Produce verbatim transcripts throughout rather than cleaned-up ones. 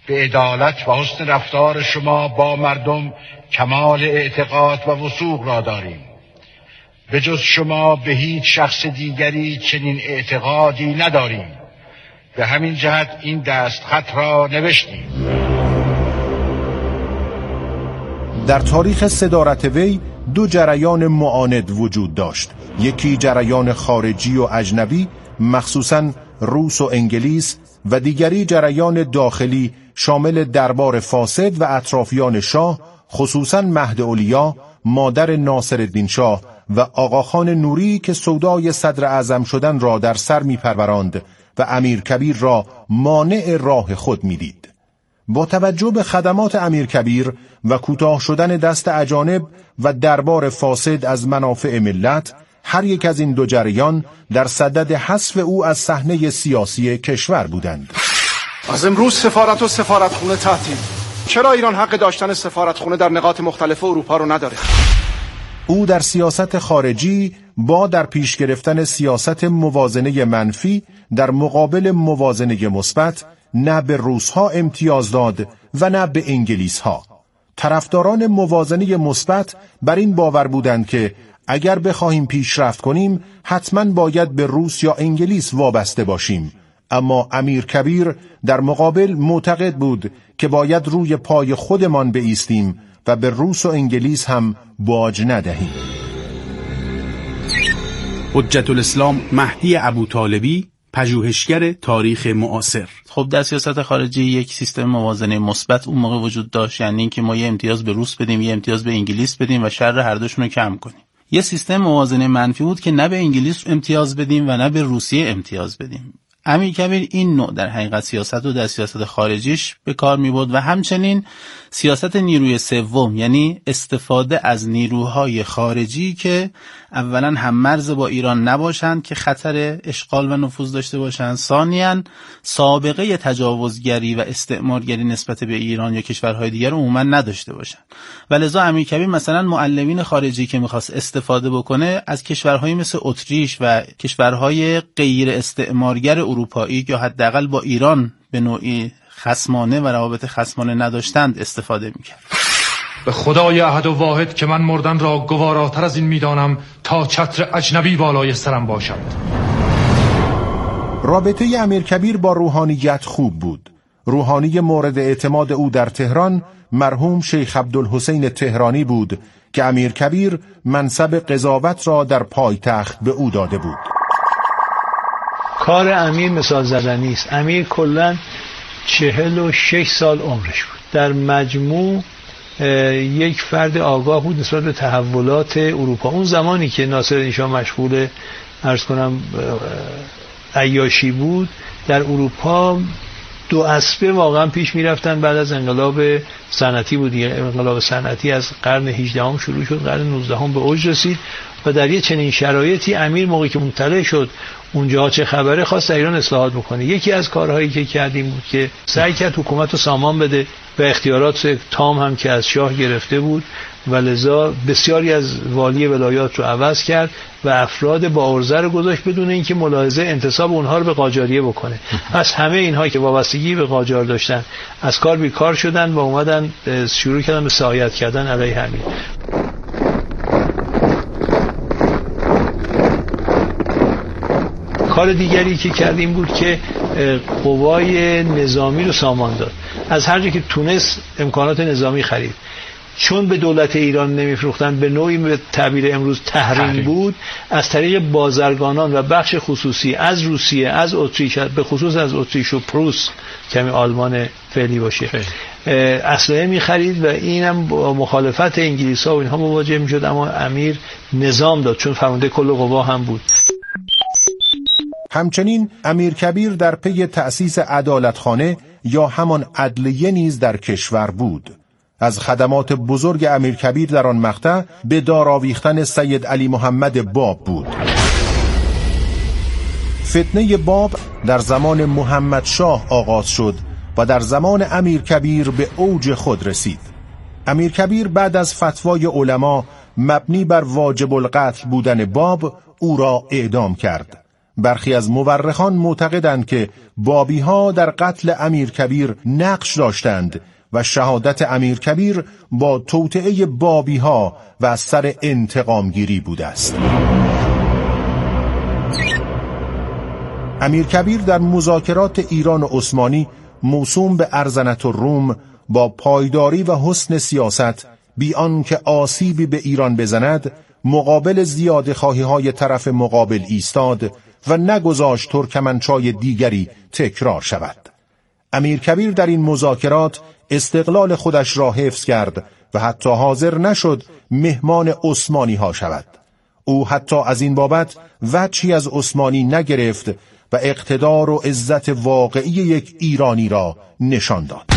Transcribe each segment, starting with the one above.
به عدالت و حسن رفتار شما با مردم کمال اعتقاد و وثوق را داریم. به جز شما به هیچ شخص دیگری چنین اعتقادی نداریم. به همین جهت این دستخط را نوشتیم. در تاریخ صدارت وی دو جریان معاند وجود داشت. یکی جریان خارجی و اجنبی، مخصوصاً روس و انگلیس، و دیگری جریان داخلی شامل دربار فاسد و اطرافیان شاه، خصوصاً مهد اولیا، مادر ناصرالدین شاه و آقاخان نوری که سودای صدر اعظم شدن را در سر می‌پروراند و امیرکبیر را مانع راه خود می‌دید. با توجه به خدمات امیرکبیر و کوتاه شدن دست اجانب و دربار فاسد از منافع ملت، هر یک از این دو جریان در صدد حذف او از صحنه سیاسی کشور بودند. از امروز سفارت و سفارتخونه تعطیل. چرا ایران حق داشتن سفارتخونه در نقاط مختلف اروپا رو نداره؟ او در سیاست خارجی با در پیش گرفتن سیاست موازنه منفی در مقابل موازنه مثبت نه به روس‌ها امتیاز داد و نه به انگلیس‌ها. طرفداران موازنه مثبت بر این باور بودند که اگر بخواهیم پیشرفت کنیم حتما باید به روس یا انگلیس وابسته باشیم، اما امیرکبیر در مقابل معتقد بود که باید روی پای خودمان بایستیم و به روس و انگلیس هم باج ندهیم. حجت الاسلام مهدی ابوطالبی، پژوهشگر تاریخ معاصر. خب در سیاست خارجی یک سیستم موازنه مثبت اون موقع وجود داشت، یعنی اینکه ما یه امتیاز به روس بدیم، یه امتیاز به انگلیس بدیم و شر هر دوشون رو کم کنیم. یه سیستم موازنه منفی بود که نه به انگلیس امتیاز بدیم و نه به روسیه امتیاز بدیم. امیرکبیر این نوع در حقیقت سیاست رو در سیاست خارجیش به کار می‌برد و همچنین سیاست نیروی سوم، یعنی استفاده از نیروهای خارجی که اولا هم مرز با ایران نباشند که خطر اشغال و نفوذ داشته باشند، ثانیاً سابقه تجاوزگری و استعمارگری نسبت به ایران یا کشورهای دیگر رو عموما نداشته باشند. ولذا امیرکبیر مثلا معلمین خارجی که می‌خواست استفاده بکنه از کشورهایی مثل اتریش و کشورهای غیر استعمارگر اروپایی یا حداقل با ایران به نوعی خصمانه و روابط خصمانه نداشتند استفاده میکرد. به خدای احد و واحد که من مردن را گواراتر از این میدانم تا چتر اجنبی بالای سرم باشد. رابطه امیرکبیر با روحانیت خوب بود. روحانی مورد اعتماد او در تهران مرحوم شیخ عبدالحسین تهرانی بود که امیرکبیر منصب قضاوت را در پایتخت به او داده بود. کار امیر مثال زدنی است. امیر کلاً چهل و شش سال عمرش بود. در مجموع یک فرد آگاه بود نسبت به تحولات اروپا. اون زمانی که ناصرالدین شاه مشغول عرض کنم عیاشی بود در اروپا، دو اسبه واقعا پیش میرفتن. بعد از انقلاب صنعتی بود. انقلاب صنعتی از قرن هجدهم شروع شد، قرن نوزدهم به اوج رسید و در یه چنین شرایطی امیر موقعی که مطلع شد اونجا چه خبره خواست در ایران اصلاحات بکنه. یکی از کارهایی که کردیم بود که سعی کرد حکومت رو سامان بده و اختیارات تام هم که از شاه گرفته بود و لذا بسیاری از والی ولایات رو عوض کرد و افراد با عرضه رو گذاشت بدون اینکه ملاحظه انتساب اونها رو به قاجاریه بکنه. از همه اینها که وابستگی به قاجار داشتن از کار بیکار شدن و اومدن شروع کردن به سیاست کردن علیه امیر. کار دیگری که کردیم بود که قوای نظامی رو سامان داد. از هر جا که تونست امکانات نظامی خرید. چون به دولت ایران نمیفروختن، به نوعی به تعبیر امروز تحریم بود، از طریق بازرگانان و بخش خصوصی از روسیه، از اتریش، به خصوص از اتریش و پروس کمی آلمان فعلی باشه، اسلحه می‌خرید و اینم با مخالفت انگلیس‌ها و اینها مواجه می‌شد. اما امیر نظام داد چون فرمانده کل قوا هم بود. همچنین امیرکبیر در پی تأسیس عدالتخانه یا همان عدلیه نیز در کشور بود. از خدمات بزرگ امیرکبیر در آن مقطع به دار آویختن سید علی محمد باب بود. فتنه باب در زمان محمد شاه آغاز شد و در زمان امیرکبیر به اوج خود رسید. امیرکبیر بعد از فتوای علما مبنی بر واجب القتل بودن باب او را اعدام کرد. برخی از مورخان معتقدند که بابی‌ها در قتل امیرکبیر نقش داشتند و شهادت امیرکبیر با توطئه بابی‌ها و از سر انتقامگیری بوده است. امیرکبیر در مذاکرات ایران و عثمانی موسوم به ارزنة الروم با پایداری و حسن سیاست بی آنکه آسیبی به ایران بزند مقابل زیادخواهی‌های طرف مقابل ایستاد و نگذاشت ترکمنچای دیگری تکرار شود. امیرکبیر در این مذاکرات استقلال خودش را حفظ کرد و حتی حاضر نشد مهمان عثمانی ها شود. او حتی از این بابت وجهی از عثمانی نگرفت و اقتدار و عزت واقعی یک ایرانی را نشان داد.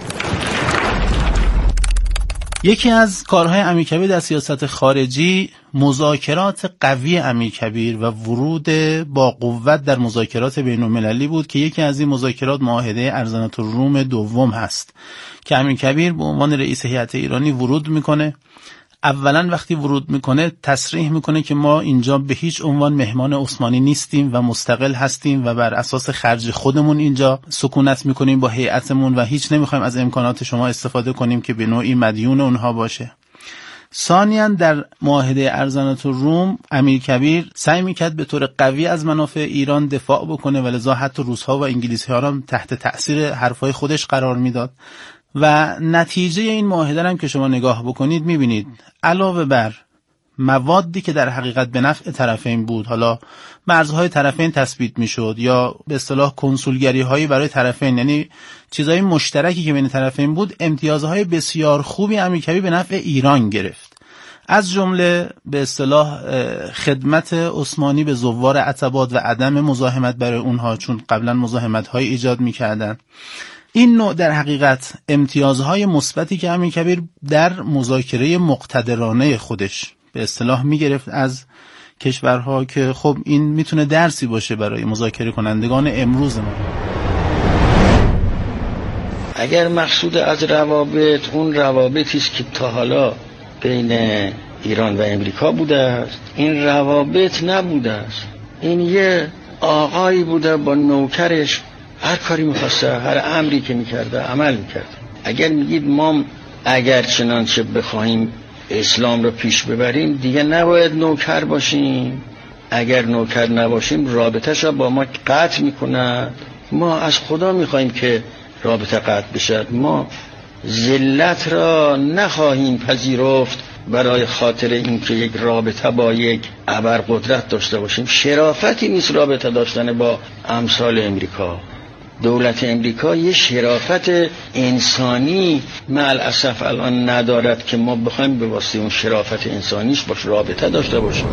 یکی از کارهای امیرکبیر در سیاست خارجی مذاکرات قوی امیرکبیر و ورود با قوت در مذاکرات بین المللی بود که یکی از این مذاکرات معاهده ارزنة الروم دوم هست که امیرکبیر به عنوان رئیس هیئت ایرانی ورود میکنه. اولا وقتی ورود میکنه تصریح میکنه که ما اینجا به هیچ عنوان مهمان عثمانی نیستیم و مستقل هستیم و بر اساس خرج خودمون اینجا سکونت میکنیم با هیئتمون و هیچ نمیخوایم از امکانات شما استفاده کنیم که به نوعی مدیون اونها باشه. ثانیاً در معاهده ارزنة الروم امیرکبیر سعی میکرد به طور قوی از منافع ایران دفاع بکنه و لذا حتی روس‌ها و انگلیسی‌ها را تحت تأثیر حرفای خودش قرار میداد و نتیجه این معاهده هم که شما نگاه بکنید میبینید علاوه بر موادی که در حقیقت به نفع طرفین بود، حالا مرزهای طرفین تثبیت میشد یا به اصطلاح کنسولگری هایی برای طرفین، یعنی چیزهای مشترکی که بین طرفین بود، امتیازهای بسیار خوبی امیرکبیر به نفع ایران گرفت. از جمله به اصطلاح خدمت عثمانی به زوار عتبات و عدم مزاحمت برای اونها، چون قبلا مزاحمت های ایجاد میکردن. این نوع در حقیقت امتیازهای مثبتی که امیرکبیر در مذاکره مقتدرانه خودش به اصطلاح میگرفت از کشورها که خب این میتونه درسی باشه برای مذاکره کنندگان امروز ما. اگر مقصود از روابط اون روابطی است که تا حالا بین ایران و امریکا بوده است، این روابط نبوده است. این یه آقایی بوده با نوکرش، هر کاری میخواسته، هر امری که میکرده عمل میکرده. اگر میگید ما اگر چنانچه بخواهیم اسلام رو پیش ببریم دیگه نباید نوکر باشیم، اگر نوکر نباشیم رابطه‌ش رو با ما قطع میکنند. ما از خدا میخواهیم که رابطه قطع بشد. ما ذلت را نخواهیم پذیرفت برای خاطر اینکه یک رابطه با یک ابرقدرت داشته باشیم. شرافتی نیست رابطه داشتن با امثال امریکا. دولت امریکا یه شرافت انسانی مع الاسف الان ندارد که ما بخوایم به واسطه اون شرافت انسانیش باش رابطه داشته باشیم.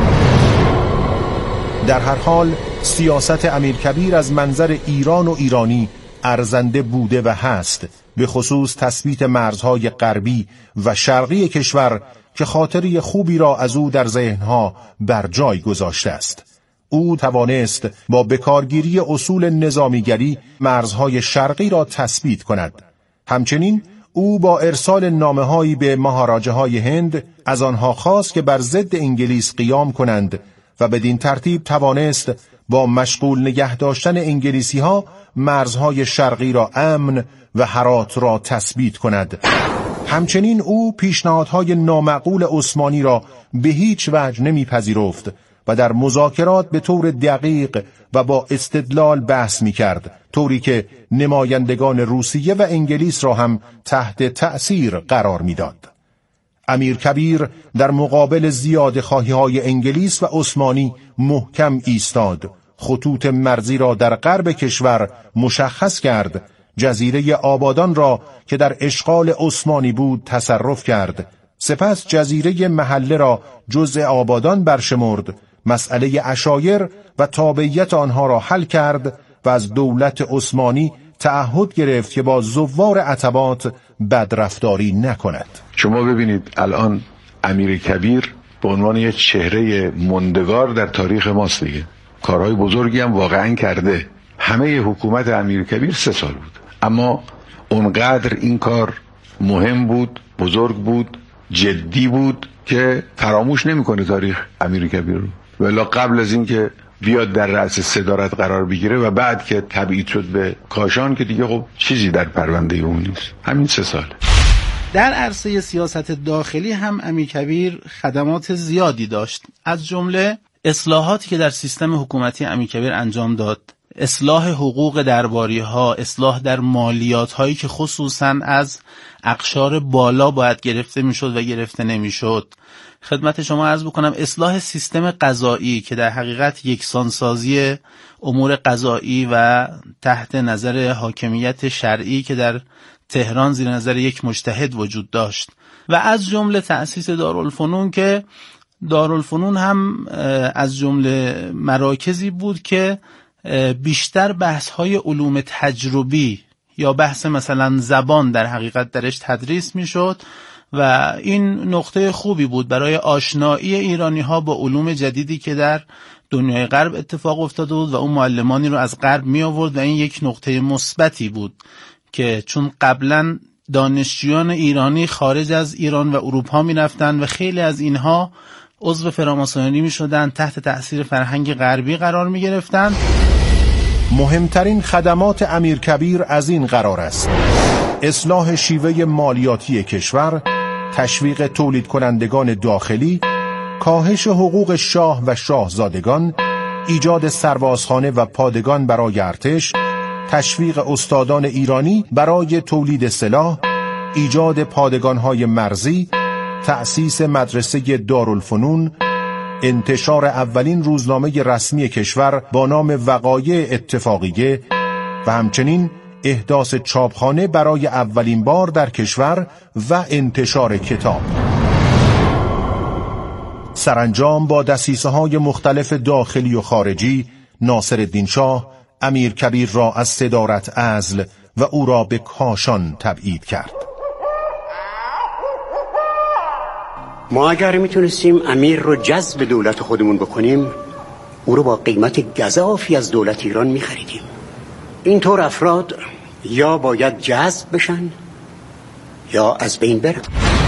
در هر حال سیاست امیرکبیر از منظر ایران و ایرانی ارزنده بوده و هست، به خصوص تثبیت مرزهای غربی و شرقی کشور که خاطری خوبی را از او در ذهنها بر جای گذاشته است. او توانست با بکارگیری اصول نظامیگری مرزهای شرقی را تثبیت کند. همچنین او با ارسال نامه‌هایی به مهاراجه‌های هند از آنها خواست که بر ضد انگلیس قیام کنند و بدین ترتیب توانست با مشغول نگه داشتن انگلیسی‌ها مرزهای شرقی را امن و هرات را تثبیت کند. همچنین او پیشنهادهای نامعقول عثمانی را به هیچ وجه نمیپذیرفت و در مذاکرات به طور دقیق و با استدلال بحث می‌کرد، طوری که نمایندگان روسیه و انگلیس را هم تحت تأثیر قرار می‌داد. امیرکبیر در مقابل زیادخواهی‌های انگلیس و عثمانی محکم ایستاد، خطوط مرزی را در غرب کشور مشخص کرد، جزیره آبادان را که در اشغال عثمانی بود تصرف کرد، سپس جزیره محله را جزء آبادان برشمرد، مسئله عشایر و تابعیت آنها را حل کرد و از دولت عثمانی تعهد گرفت که با زوار عتبات بدرفتاری نکند. شما ببینید الان امیرکبیر به عنوان یک چهره ماندگار در تاریخ ماست دیگه. کارهای بزرگی هم واقعا کرده. همه حکومت امیرکبیر سه سال بود، اما اونقدر این کار مهم بود، بزرگ بود، جدی بود که فراموش نمیکنه تاریخ امیرکبیر رو. ولی قبل از این که بیاد در رأس صدارت قرار بگیره و بعد که تبعید شد به کاشان که دیگه خب چیزی در پرونده اون نیست. همین سه سال. در عرصه سیاست داخلی هم امیرکبیر خدمات زیادی داشت، از جمله اصلاحاتی که در سیستم حکومتی امیرکبیر انجام داد، اصلاح حقوق درباری ها، اصلاح در مالیات هایی که خصوصا از اقشار بالا باید گرفته میشد و گرفته نمیشد. خدمت شما عرض بکنم اصلاح سیستم قضایی که در حقیقت یکسانسازی امور قضایی و تحت نظر حاکمیت شرعی که در تهران زیر نظر یک مجتهد وجود داشت و از جمله تأسیس دارالفنون که دارالفنون هم از جمله مراکزی بود که بیشتر بحث‌های علوم تجربی یا بحث مثلا زبان در حقیقت درش تدریس میشد و این نقطه خوبی بود برای آشنایی ایرانی‌ها با علوم جدیدی که در دنیای غرب اتفاق افتاده بود و اون معلمانی رو از غرب می آورد و این یک نقطه مثبتی بود که چون قبلا دانشجویان ایرانی خارج از ایران و اروپا می رفتن و خیلی از اینها عضو فراماسونری می شدن، تحت تأثیر فرهنگ غربی قرار می گرفتن. مهمترین خدمات امیرکبیر از این قرار است: اصلاح شیوه مالیاتی کشور، تشویق تولید کنندگان داخلی، کاهش حقوق شاه و شاهزادگان، ایجاد سربازخانه و پادگان برای ارتش، تشویق استادان ایرانی برای تولید سلاح، ایجاد پادگان‌های مرزی، تأسیس مدرسه دارالفنون، انتشار اولین روزنامه رسمی کشور با نام وقایع اتفاقیه و همچنین احداث چاپخانه برای اولین بار در کشور و انتشار کتاب. سرانجام با دسیسه‌های مختلف داخلی و خارجی ناصرالدین شاه امیرکبیر را از صدارت عزل و او را به کاشان تبعید کرد. ما اگر میتونستیم امیر رو جذب دولت خودمون بکنیم، او رو با قیمت گزافی از دولت ایران میخریدیم. اینطور افراد یا باید جذب بشن یا از بین برن.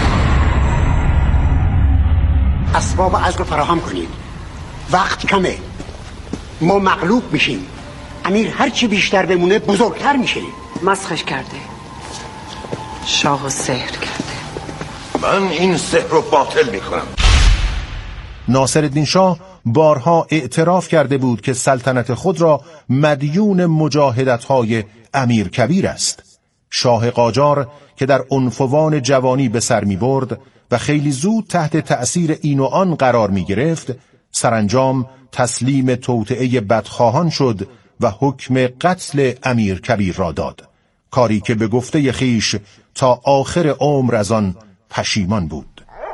اسباب عزل رو فراهم کنید، وقت کمه، ما مغلوب میشیم. امیر هرچی بیشتر بمونه بزرگتر میشه. مسخش کرده، شاه و سحر کرده. من این سحر رو باطل میکنم. ناصرالدین شاه بارها اعتراف کرده بود که سلطنت خود را مدیون مجاهدت‌های امیرکبیر است. شاه قاجار که در عنفوان جوانی به سر می‌برد و خیلی زود تحت تأثیر این و آن قرار می‌گرفت، سرانجام تسلیم توطئه بدخواهان شد و حکم قتل امیرکبیر را داد، کاری که به گفته خیش تا آخر عمر از آن پشیمان بود.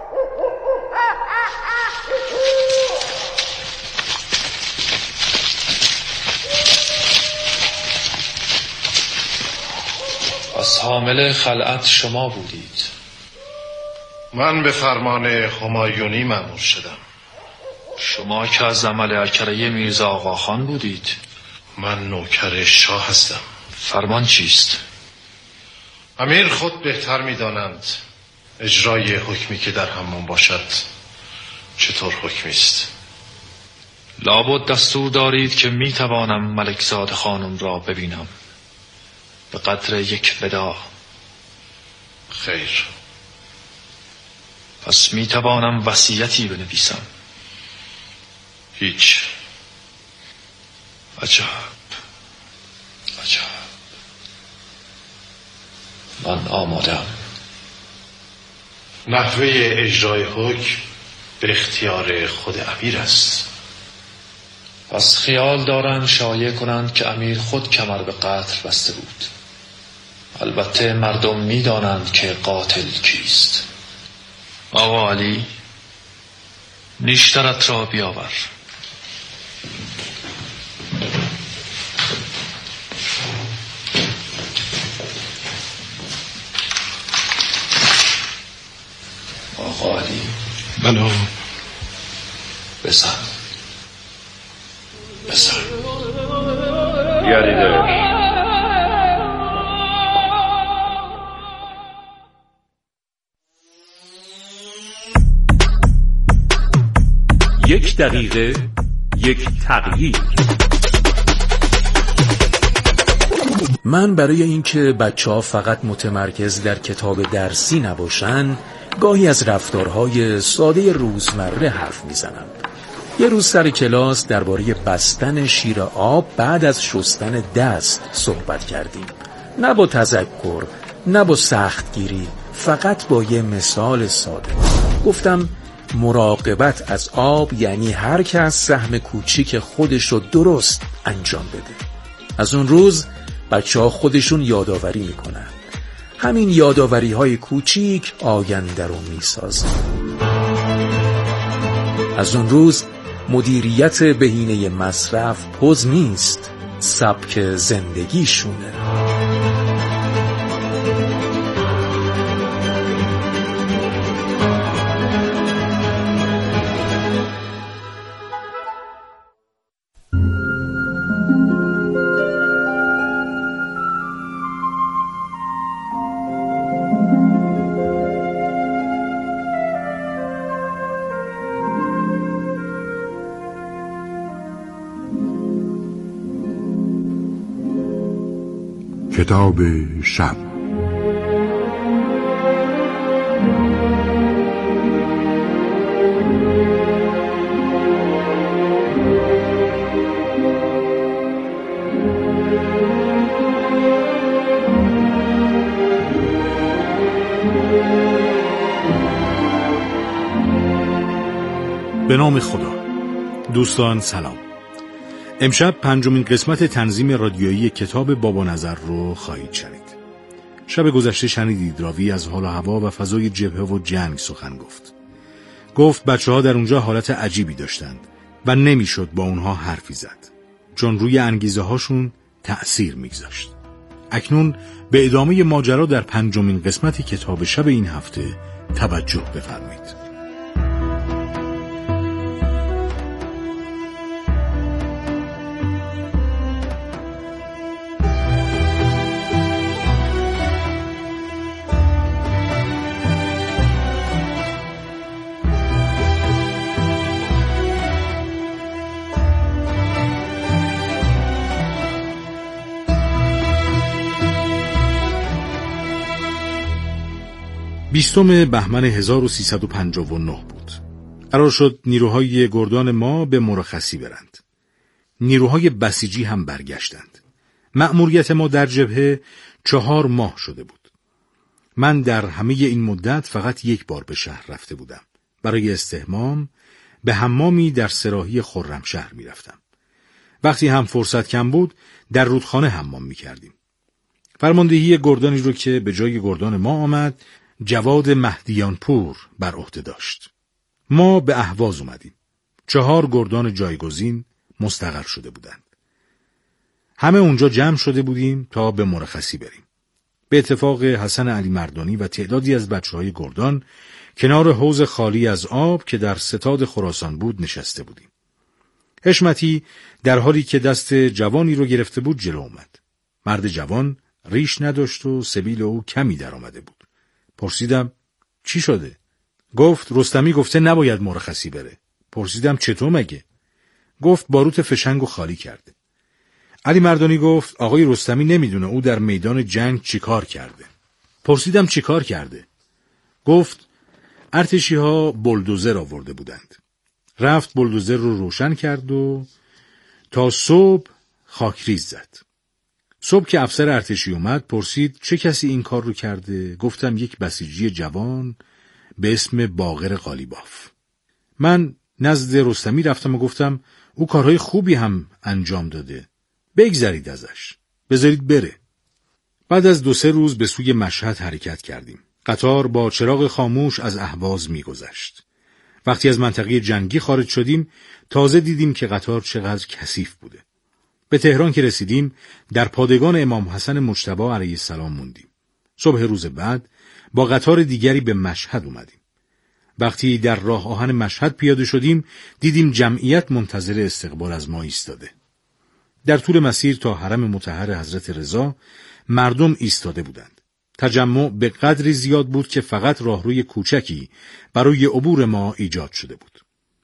پس حامل خلعت شما بودید؟ من به فرمان همایونی مأمور شدم. شما که از عمل اکره میرزا آقاخان بودید؟ من نوکر شاه هستم. فرمان چیست؟ امیر خود بهتر می‌دانند اجرای حکمی که در حمام باشد چطور حکمی است. لابد دستور دارید که میتوانم ملکزاد خانم را ببینم به قدر یک وداع. خیر. پس میتوانم وصیتی بنویسم؟ هیچ. عجب عجب. من آمادم. نحوه اجرای حکم به اختیار خود امیر است. پس خیال دارن شایع کنند که امیر خود کمر به قتل بسته بود. البته مردم میدانند که قاتل کیست. آقا علی، نیشترت را بیاور. آقا علی. بله. بزن بزن. بیاریدش. یک دقیقه یک تغییر. من برای اینکه بچه‌ها فقط متمرکز در کتاب درسی نباشن، گاهی از رفتارهای ساده روزمره حرف میزنم. یه روز سر کلاس درباره بستن شیر آب بعد از شستن دست صحبت کردیم. نه با تذکر، نه با سختگیری، فقط با یه مثال ساده. گفتم مراقبت از آب یعنی هر کس سهم کوچیک خودش رو درست انجام بده. از اون روز بچه ها خودشون یادآوری میکنن. همین یادآوری های کوچیک آینده رو میسازن. از اون روز مدیریت بهینه مصرف پوز نیست، سبک زندگیشونه. کتاب شب. به نام خدا. دوستان سلام. امشب پنجمین قسمت تنظیم رادیویی کتاب بابا نظر رو خواهید شنید. شب گذشته شنیدید راوی از حال و هوا و فضای جبهه و جنگ سخن گفت. گفت بچه ها در اونجا حالت عجیبی داشتند و نمیشد با اونها حرفی زد، چون روی انگیزه هاشون تأثیر میگذاشت. اکنون به ادامه ماجرا در پنجمین قسمت کتاب شب این هفته توجه بفرمایید. بیستم بهمن هزار و سیصد و پنجاه و نه بود. قرار شد نیروهای گردان ما به مرخصی برند. نیروهای بسیجی هم برگشتند. مأموریت ما در جبهه چهار ماه شده بود. من در همه این مدت فقط یک بار به شهر رفته بودم. برای استحمام به حمامی در سراحی خرمشهر می رفتم. وقتی هم فرصت کم بود در رودخانه حمام می کردیم. فرماندهی گردانی رو که به جای گردان ما آمد جواد مهدیانپور بر عهده داشت. ما به اهواز اومدیم. چهار گردان جایگزین مستقر شده بودند. همه اونجا جمع شده بودیم تا به مرخصی بریم. به اتفاق حسن علی مردانی و تعدادی از بچه‌های گردان کنار حوض خالی از آب که در ستاد خراسان بود نشسته بودیم. حشمتی در حالی که دست جوانی رو گرفته بود جلو اومد. مرد جوان ریش نداشت و سبیل او کمی در آمده بود. پرسیدم چی شده؟ گفت رستمی گفته نباید مرخصی بره. پرسیدم چطور مگه؟ گفت باروت فشنگو خالی کرده. علی مردانی گفت آقای رستمی نمیدونه او در میدان جنگ چیکار کرده. پرسیدم چیکار کرده؟ گفت ارتشی ها بلدوزر آورده بودند. رفت بلدوزر رو روشن کرد و تا صبح خاکریز زد. صبح که افسر ارتشی اومد پرسید چه کسی این کار رو کرده؟ گفتم یک بسیجی جوان به اسم باقر قالیباف. من نزد رستمی رفتم و گفتم او کارهای خوبی هم انجام داده. بگذرید ازش. بذارید بره. بعد از دو سه روز به سوی مشهد حرکت کردیم. قطار با چراغ خاموش از اهواز می‌گذشت. وقتی از منطقه جنگی خارج شدیم تازه دیدیم که قطار چقدر کثیف بوده. به تهران که رسیدیم در پادگان امام حسن مجتبی علیه السلام موندیم. صبح روز بعد با قطار دیگری به مشهد اومدیم. وقتی در راه آهن مشهد پیاده شدیم دیدیم جمعیت منتظر استقبال از ما ایستاده. در طول مسیر تا حرم مطهر حضرت رضا مردم ایستاده بودند. تجمع به قدری زیاد بود که فقط راهروی کوچکی برای عبور ما ایجاد شده بود.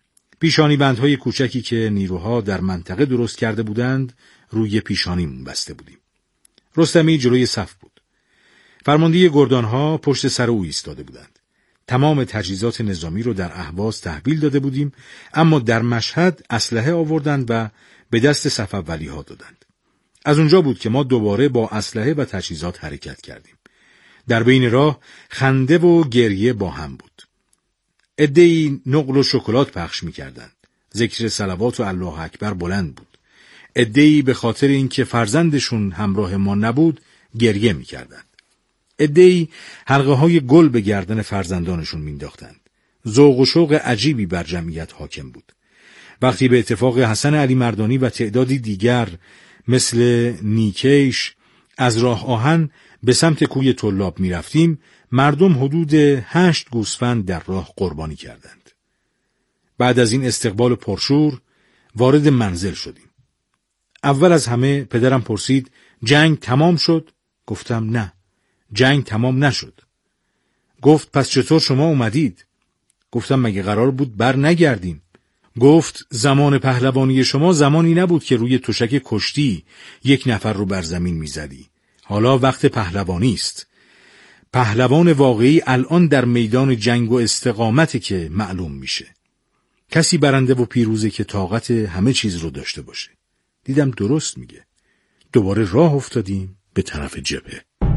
پیشانی بندهای کوچکی که نیروها در منطقه درست کرده بودند روی پیشانیمون بسته بودیم. رستمی جلوی صف بود. فرمانده گردانها پشت سر او ایستاده بودند. تمام تجهیزات نظامی رو در اهواز تحویل داده بودیم، اما در مشهد اسلحه آوردند و به دست صف اولی‌ها دادند. از اونجا بود که ما دوباره با اسلحه و تجهیزات حرکت کردیم. در بین راه خنده و گریه با هم بود. عده‌ای نقل و شکلات پخش می‌کردند. ذکر صلوات و الله اکبر بلند بود. عده‌ای به خاطر اینکه فرزندشون همراه ما نبود گریه می‌کردند. عده‌ای حلقه‌های گل به گردن فرزندانشون مینداختند. ذوق و شوق عجیبی بر جمعیت حاکم بود. وقتی به اتفاق حسن علی مردانی و تعدادی دیگر مثل نیکیش از راه آهن به سمت کوی طلاب می رفتیم، مردم حدود هشت گوسفند در راه قربانی کردند. بعد از این استقبال پرشور وارد منزل شدیم. اول از همه پدرم پرسید جنگ تمام شد؟ گفتم نه، جنگ تمام نشد. گفت پس چطور شما اومدید؟ گفتم مگه قرار بود بر نگردیم؟ گفت زمان پهلوانی شما زمانی نبود که روی تشک کشتی یک نفر رو بر زمین میزدی. حالا وقت پهلوانی است. پهلوان واقعی الان در میدان جنگ و استقامته که معلوم میشه. کسی برنده و پیروزه که طاقت همه چیز رو داشته باشه. دیدم درست میگه. دوباره راه افتادیم به طرف جبهه.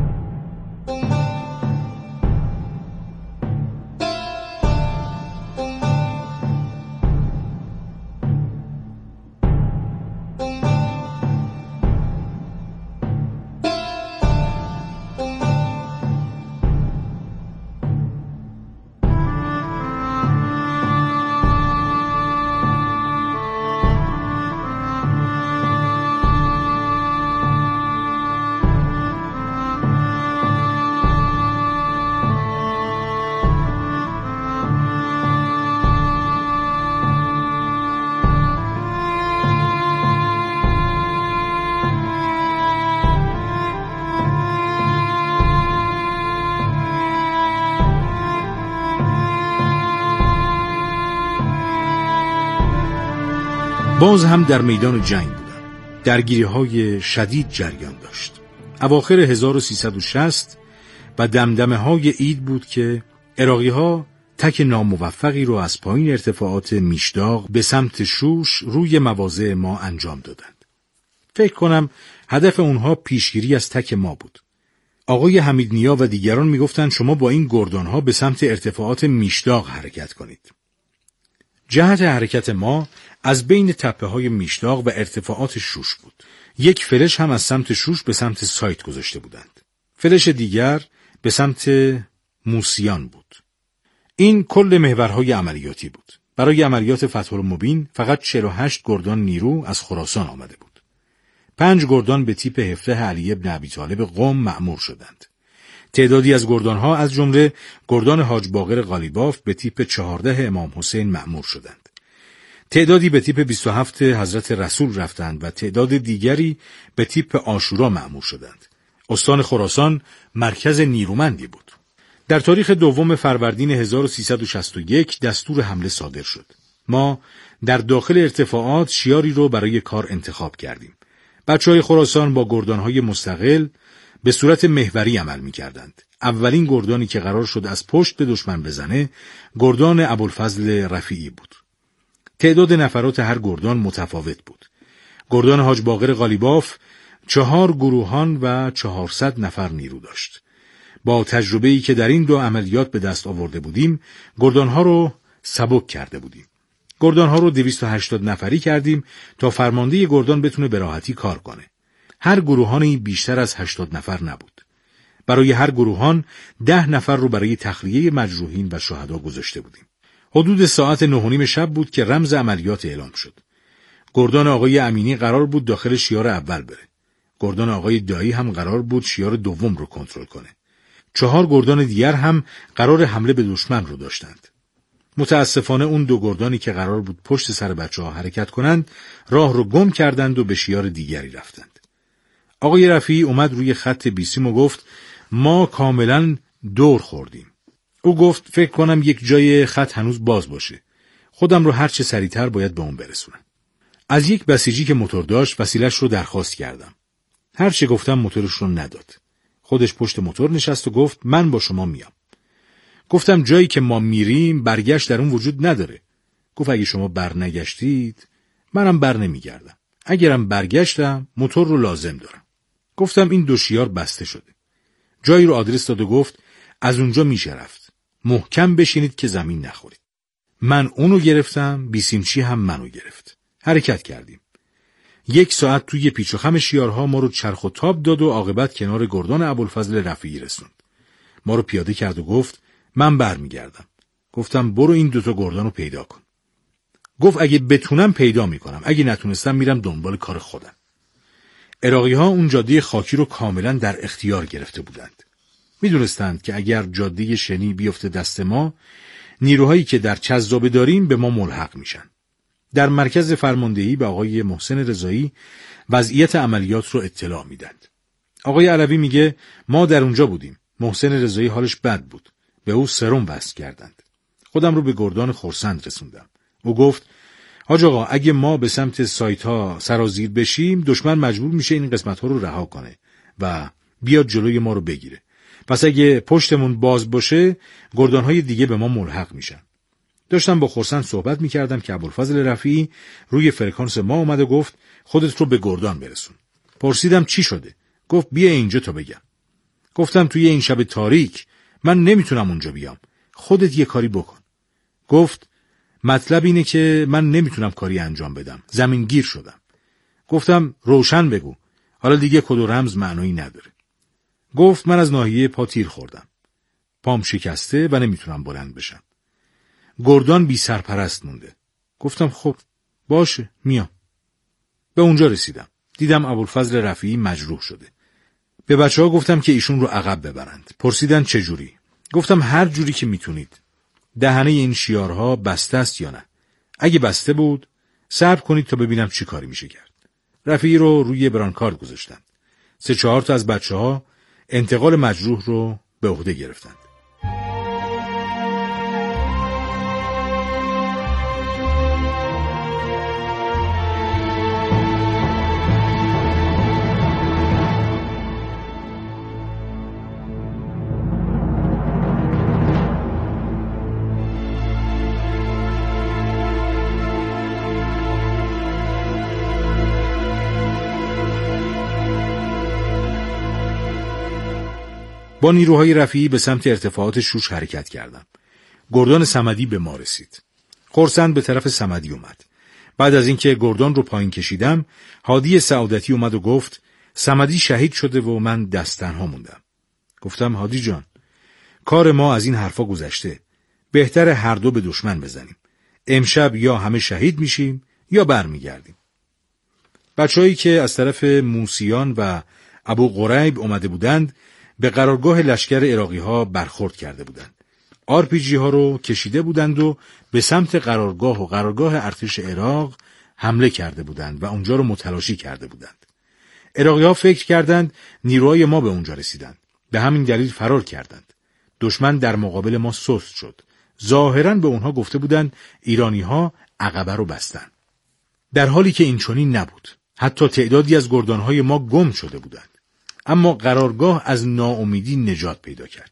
باز هم در میدان جنگ بودم. درگیری‌های شدید جریان داشت. اواخر هزار و سیصد و شصت و دمدمه های عید بود که عراقی‌ها تک ناموفقی رو از پایین ارتفاعات میشداغ به سمت شوش روی مواضع ما انجام دادند. فکر کنم هدف اونها پیشگیری از تک ما بود. آقای حمید نیا و دیگران میگفتند شما با این گردان‌ها به سمت ارتفاعات میشداغ حرکت کنید. جهت حرکت ما از بین تپه‌های میشداغ و ارتفاعات شوش بود. یک فلش هم از سمت شوش به سمت سایت گذاشته بودند. فلش دیگر به سمت موسیان بود. این کل محورهای عملیاتی بود. برای عملیات فتح المبین فقط چهل و هشت گردان نیرو از خراسان آمده بود. پنج گردان به تیپ هفده علی ابن ابی طالب قم مأمور شدند. تعدادی از گردانها از جمله گردان حاج باقر قالیباف به تیپ چهارده امام حسین مأمور شدند. تعدادی به تیپ بیست و هفت حضرت رسول رفتند و تعداد دیگری به تیپ عاشورا مأمور شدند. استان خراسان مرکز نیرومندی بود. در تاریخ دوم فروردین هزار و سیصد و شصت و یک دستور حمله صادر شد. ما در داخل ارتفاعات شیاری رو برای کار انتخاب کردیم. بچه‌های خراسان با گردان‌های مستقل به صورت محوری عمل می‌کردند. اولین گردانی که قرار شد از پشت به دشمن بزنه، گردان ابوالفضل رفیعی بود. تعداد نفرات هر گردان متفاوت بود. گردان حاج باقر قالیباف چهار گروهان و چهارصد نفر نیرو داشت. با تجربه‌ای که در این دو عملیات به دست آورده بودیم، گردان‌ها رو سبک کرده بودیم. گردان‌ها رو دویست و هشتاد نفری کردیم تا فرمانده گردان بتونه به راحتی کار کنه. هر گروهانی بیشتر از هشتاد نفر نبود. برای هر گروهان ده نفر رو برای تخلیه مجروحین و شهدا گذاشته بودیم. حدود ساعت نه و نیم شب بود که رمز عملیات اعلام شد. گردان آقای امینی قرار بود داخل شیار اول بره. گردان آقای دایی هم قرار بود شیار دوم رو کنترل کنه. چهار گردان دیگر هم قرار حمله به دشمن رو داشتند. متاسفانه اون دو گردانی که قرار بود پشت سر بچه‌ها حرکت کنند، راه رو گم کردند و به شیار دیگری رفتند. آقای رفیعی اومد روی خط بیسیم و گفت ما کاملا دور خوردیم. او گفت فکر کنم یک جای خط هنوز باز باشه. خودم رو هر چه سریعتر باید به اون برسونم. از یک بسیجی که موتور داشت وسیله‌اش رو درخواست کردم. هر چه گفتم موتورش رو نداد. خودش پشت موتور نشست و گفت من با شما میام. گفتم جایی که ما میریم برگشت در اون وجود نداره. گفت اگه شما بر نگشتید منم بر نمیگردم. اگرم برگشتم موتور رو لازم دارم. گفتم این دو شیار بسته شده. جایی رو آدرس داد و گفت از اونجا میشه رفت. محکم بشینید که زمین نخورید. من اونو گرفتم، بیسیمچی هم منو گرفت. حرکت کردیم. یک ساعت توی پیچ و خم شیارها ما رو چرخ و تاب داد و عاقبت کنار گردان ابوالفضل رفیعی رسوند. ما رو پیاده کرد و گفت من برمیگردم. گفتم برو این دوتا گردانو پیدا کن. گفت اگه بتونم پیدا میکنم، اگه نتونستم میرم دنبال کار خودم. عراقی ها اون جاده خاکی رو کاملا در اختیار گرفته بودند. میدونستند که اگر جاده شنی بیفته دست ما، نیروهایی که در چذابه داریم به ما ملحق میشن. در مرکز فرماندهی به آقای محسن رضایی وضعیت عملیات رو اطلاع میدند. آقای علوی میگه ما در اونجا بودیم. محسن رضایی حالش بد بود. به او سرم وصل کردند. خودم رو به گردان خرسند رسوندم. او گفت حاج آقا اگه ما به سمت سایت ها سرازیر بشیم دشمن مجبور میشه این قسمت ها رو رها کنه و بیاد جلوی ما رو بگیره. پس اگه پشتمون باز باشه گردان های دیگه به ما ملحق میشن. داشتم با خرسند صحبت میکردم که ابوالفضل رفیعی روی فرکانس ما اومد و گفت خودت رو به گردان برسون. پرسیدم چی شده؟ گفت بیا اینجا تا بگم. گفتم توی این شب تاریک من نمیتونم اونجا بیام. خودت یه کاری بکن. گفت مطلب اینه که من نمیتونم کاری انجام بدم. زمین گیر شدم. گفتم روشن بگو. حالا دیگه کد و رمز معنایی نداره. گفت من از ناحیه پا تیر خوردم. پام شکسته و نمیتونم بلند بشم. گردان بی سرپرست مونده. گفتم خب باشه میام. به اونجا رسیدم. دیدم ابوالفضل رفیعی مجروح شده. به بچه ها گفتم که ایشون رو عقب ببرند. پرسیدن چه جوری؟ گفتم هر جوری که میتونید. دهنه این شیارها بسته است یا نه؟ اگه بسته بود صبر کنید تا ببینم چی کاری میشه کرد. رفیعی رو روی برانکارد گذاشتن. سه چهار تا از بچه ها انتقال مجروح رو به عهده گرفتند. با نیروهای رفیعی به سمت ارتفاعات شوش حرکت کردم. گردان صمدی به ما رسید. خرسند به طرف صمدی اومد. بعد از اینکه گردان رو پایین کشیدم، هادی سعادتی اومد و گفت صمدی شهید شده و من دست تنها موندم. گفتم هادی جان، کار ما از این حرفا گذشته. بهتره هر دو به دشمن بزنیم. امشب یا همه شهید میشیم یا برمیگردیم. بچه‌هایی که از طرف موسیان و ابو قریب اومده بودند به قرارگاه لشکر عراقی ها برخورد کرده بودند. آر پی جی ها رو کشیده بودند و به سمت قرارگاه و قرارگاه ارتش عراق حمله کرده بودند و اونجا رو متلاشی کرده بودند. عراقی ها فکر کردند نیروهای ما به اونجا رسیدند. به همین دلیل فرار کردند. دشمن در مقابل ما سست شد. ظاهراً به اونها گفته بودند ایرانی ها عقبه رو بستن. در حالی که این چنین نبود. حتی تعدادی از گردانهای ما گم شده بودند. اما قرارگاه از ناامیدی نجات پیدا کرد.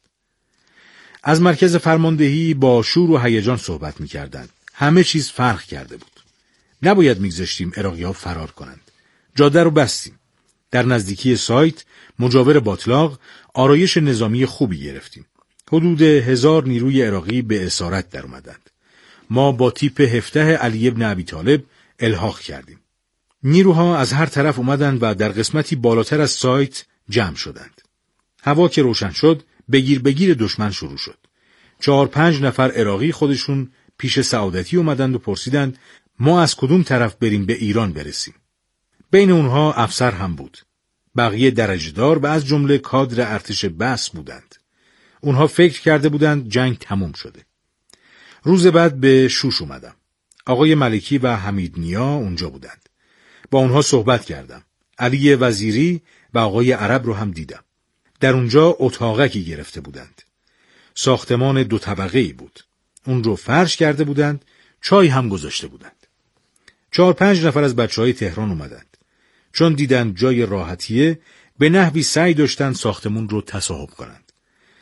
از مرکز فرماندهی با شور و هیجان صحبت می کردند. همه چیز فرق کرده بود. نباید میگذاشتیم عراقی ها فرار کنند. جاده رو بستیم. در نزدیکی سایت مجاور باطلاق آرایش نظامی خوبی گرفتیم. حدود هزار نیروی عراقی به اسارت در اومدند. ما با تیپ هفده علی ابن ابی طالب الحاق کردیم. نیروها از هر طرف اومدند و در قسمتی بالاتر از سایت جمع شدند. هوا که روشن شد، بگیر بگیر دشمن شروع شد. چهار پنج نفر عراقی خودشون پیش سعادتی اومدند و پرسیدند ما از کدوم طرف بریم به ایران برسیم. بین اونها افسر هم بود. بقیه درجه‌دار و از جمله کادر ارتش بس بودند. اونها فکر کرده بودند جنگ تموم شده. روز بعد به شوش اومدم. آقای ملکی و حمید نیا اونجا بودند. با اونها صحبت کردم. علی وزیری و آقای عرب رو هم دیدم. در اونجا اتاقکی گرفته بودند. ساختمان دو طبقه‌ای بود. اون رو فرش کرده بودند. چای هم گذاشته بودند. چهار پنج نفر از بچه های تهران اومدند. چون دیدند جای راحتیه، به نحوی سعی داشتند ساختمون رو تصاحب کنند.